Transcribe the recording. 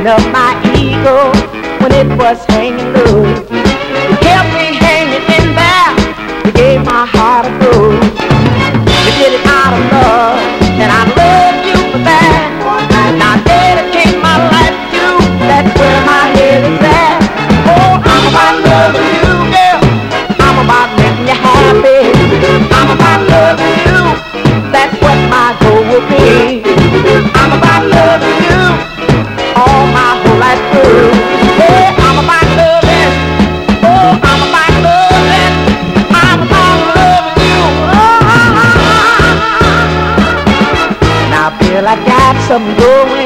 of my ego when it was hanging low. You kept me hanging in there. You gave my heart a go. You did it out of love, and I love you for that. Now dedicate my life to you. That's where my head is at. Oh, I'm about loving you, girl. I'm about making you happy. I'm about loving you. That's what my goal will be. I'm about loving you all my whole life through. Yeah, I'm about loving. Oh, I'm about loving. I'm about loving you. Oh, now I feel I got something going